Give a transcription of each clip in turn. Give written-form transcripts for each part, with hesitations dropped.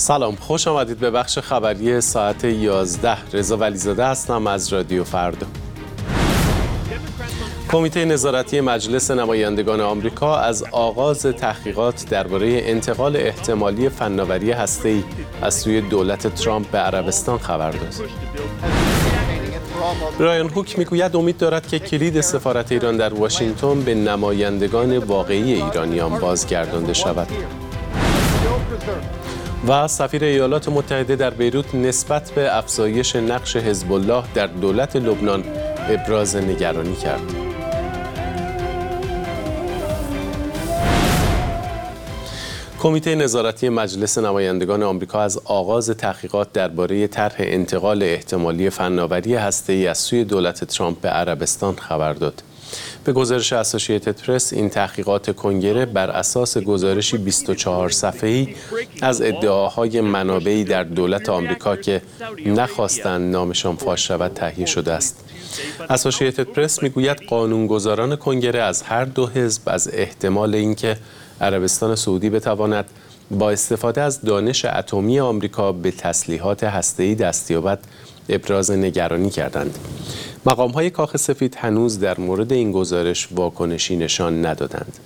سلام، خوش آمدید به بخش خبری ساعت 11. رضا ولیزاده هستم از رادیو فردا. کمیته نظارتی مجلس نمایندگان آمریکا از آغاز تحقیقات درباره انتقال احتمالی فناوری هسته‌ای از سوی دولت ترامپ به عربستان خبر داد. برایان هوک میگوید امید دارد که کلید سفارت ایران در واشنگتن به نمایندگان واقعی ایرانیان بازگردانده شود. و سفیر ایالات متحده در بیروت نسبت به افزایش نقش حزب الله در دولت لبنان ابراز نگرانی کرد. کمیته نظارتی مجلس نمایندگان آمریکا از آغاز تحقیقات درباره طرح انتقال احتمالی فناوری هسته‌ای از سوی دولت ترامپ به عربستان خبر داد. به گزارش اسوسییتد پرس، این تحقیقات کنگره بر اساس گزارشی 24 صفحه‌ای از ادعاهای منابعی در دولت آمریکا که نخواستند نامشان فاش شود تهیه شده است. اسوسییتد پرس میگوید قانونگذاران کنگره از هر دو حزب از احتمال اینکه عربستان سعودی بتواند با استفاده از دانش اتمی آمریکا به تسلیحات هسته‌ای دست یابد ابراز نگرانی کردند. مقام‌های کاخ سفید هنوز در مورد این گزارش واکنشی نشان ندادند.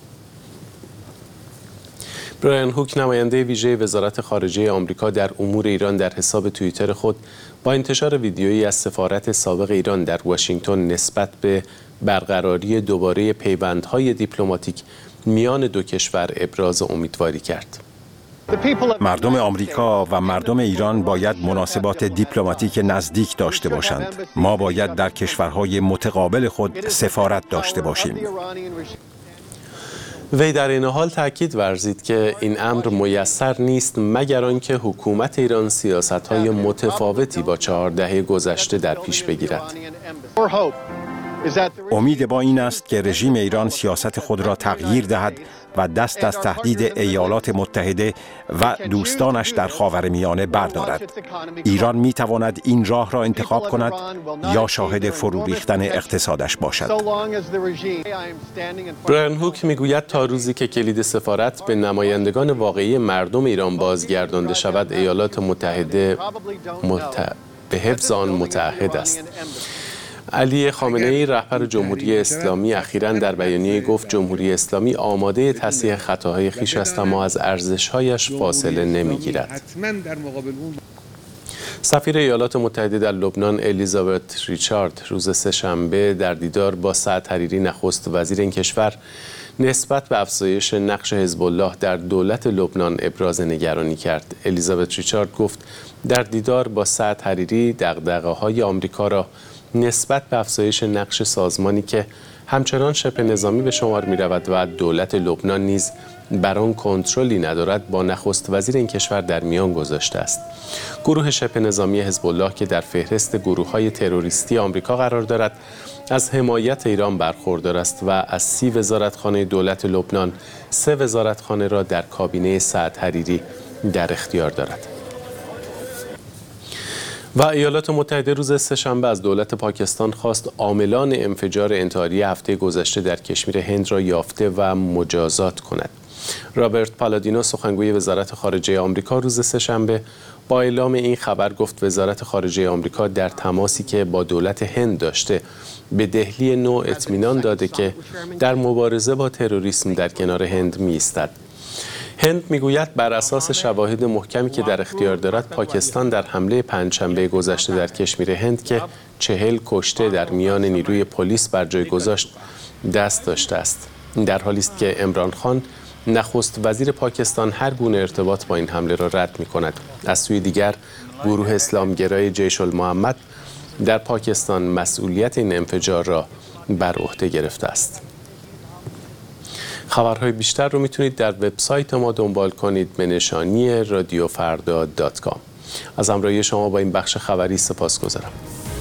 برایان هوک، نماینده ویژه وزارت خارجه آمریکا در امور ایران، در حساب توییتر خود با انتشار ویدیویی از سفارت سابق ایران در واشنگتن نسبت به برقراری دوباره پیوندهای دیپلماتیک میان دو کشور ابراز امیدواری کرد. مردم آمریکا و مردم ایران باید مناسبات دیپلماتیک نزدیک داشته باشند. ما باید در کشورهای متقابل خود سفارت داشته باشیم. وی در این حال تاکید ورزید که این امر میسر نیست مگر آنکه حکومت ایران سیاست‌های متفاوتی با 4 دهه گذشته در پیش بگیرد. امید ما این است که رژیم ایران سیاست خود را تغییر دهد و دست از تهدید ایالات متحده و دوستانش در خاورمیانه بردارد. ایران می تواند این راه را انتخاب کند یا شاهد فرو ریختن اقتصادش باشد. برایان هوک میگوید تا روزی که کلید سفارت به نمایندگان واقعی مردم ایران بازگردانده شود، ایالات متحده به حفظ آن متعهد است. علی خامنه‌ای، رهبر جمهوری اسلامی، اخیراً در بیانیه گفت جمهوری اسلامی آماده تصحیح خطاهای خویش است اما از ارزش‌هایش فاصله نمی‌گیرد. سفیر ایالات متحده در لبنان الیزابت ریچارد روز سه‌شنبه در دیدار با سعد حریری، نخست وزیر این کشور، نسبت به افزایش نقش حزب الله در دولت لبنان ابراز نگرانی کرد. الیزابت ریچارد گفت در دیدار با سعد حریری دغدغه‌های آمریکا را نسبت به افزایش نقش سازمانی که همچنان شبه نظامی به شمار می رود و دولت لبنان نیز بر آن کنترلی ندارد با نخست وزیر این کشور در میان گذاشته است. گروه شبه نظامی حزب الله که در فهرست گروه‌های تروریستی آمریکا قرار دارد، از حمایت ایران برخوردار است و از 30 وزارتخانه دولت لبنان 3 وزارتخانه را در کابینه سعد حریری در اختیار دارد. و ایالات متحده روز سه‌شنبه از دولت پاکستان خواست عاملان انفجار انتحاری هفته گذشته در کشمیر هند را یافته و مجازات کند. رابرت پالادینو، سخنگوی وزارت خارجه آمریکا، روز سه‌شنبه با اعلام این خبر گفت وزارت خارجه آمریکا در تماسی که با دولت هند داشته به دهلی نو اطمینان داده که در مبارزه با تروریسم در کنار هند می‌ایستد. هند میگوید بر اساس شواهد محکمی که در اختیار دارد، پاکستان در حمله پنجشنبه گذشته در کشمیر هند که 40 کشته در میان نیروی پلیس بر جای گذاشت دست داشته است. در حالی است که عمران خان، نخست وزیر پاکستان، هر گونه ارتباط با این حمله را رد می‌کند. از سوی دیگر، گروه اسلامگرای جیش المحمد در پاکستان مسئولیت این انفجار را بر عهده گرفته است. خبرهای بیشتر رو میتونید در وبسایت ما دنبال کنید به نشانی radioffarda.com. از همراهی شما با این بخش خبری سپاسگزارم.